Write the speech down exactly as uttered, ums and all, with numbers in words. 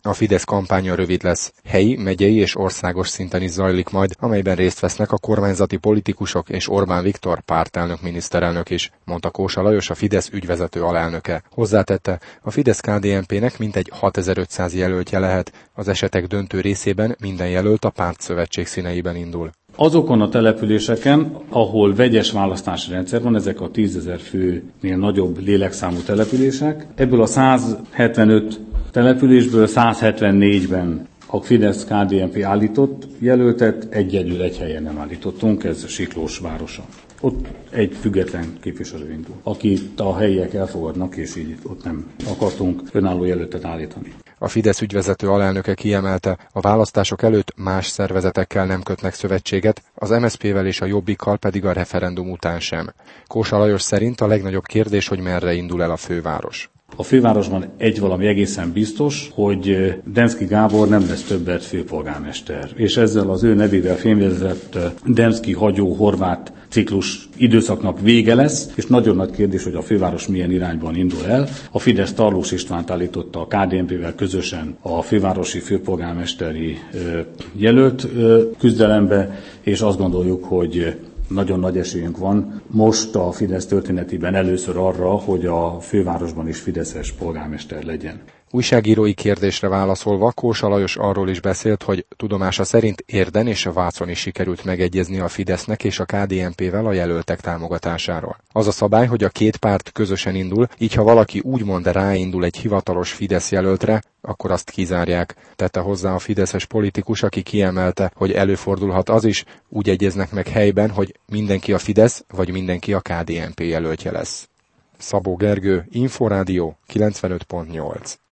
A Fidesz kampánya rövid lesz. Helyi, megyei és országos szinten is zajlik majd, amelyben részt vesznek a kormányzati politikusok és Orbán Viktor pártelnök miniszterelnök is, mondta Kósa Lajos, a Fidesz ügyvezető alelnöke. Hozzátette, a Fidesz-ká dé en pé-nek mintegy hatezer-ötszáz jelöltje lehet, az esetek döntő részében minden jelölt a pártszövetség színeiben indul. Azokon a településeken, ahol vegyes választási rendszer van, ezek a tízezer főnél nagyobb lélekszámú települések, ebből a száz hetvenöt településből száz hetvennégyben a Fidesz-ká dé en pé állított jelöltet, egyedül egy helyen nem állítottunk, ez Siklós városa. Ott egy független képviselő indul, akit a helyiek elfogadnak, és így ott nem akartunk önálló jelöltet állítani. A Fidesz ügyvezető alelnöke kiemelte, a választások előtt más szervezetekkel nem kötnek szövetséget, az em es zé pé-vel és a Jobbikkal pedig a referendum után sem. Kósa Lajos szerint a legnagyobb kérdés, hogy merre indul el a főváros. A fővárosban egy valami egészen biztos, hogy Demszky Gábor nem lesz többet főpolgármester, és ezzel az ő nevével fémjelzett Demszky hagyó horvát ciklus időszaknak vége lesz, és nagyon nagy kérdés, hogy a főváros milyen irányban indul el. A Fidesz Tarlós Istvánt állította a ká dé en pé-vel közösen a fővárosi főpolgármesteri jelölt küzdelembe, és azt gondoljuk, hogy nagyon nagy esélyünk van most a Fidesz történetében először arra, hogy a fővárosban is fideszes polgármester legyen. Újságírói kérdésre válaszolva Kósa Lajos arról is beszélt, hogy tudomása szerint Érden és a Vácon is sikerült megegyezni a Fidesznek és a ká dé en pé-vel a jelöltek támogatásáról. Az a szabály, hogy a két párt közösen indul, így ha valaki úgymond ráindul egy hivatalos Fidesz jelöltre, akkor azt kizárják, tette hozzá a fideszes politikus, aki kiemelte, hogy előfordulhat az is, úgy egyeznek meg helyben, hogy mindenki a Fidesz, vagy mindenki a ká dé en pé jelöltje lesz. Szabó Gergő, Inforádió kilencvenöt pont nyolc.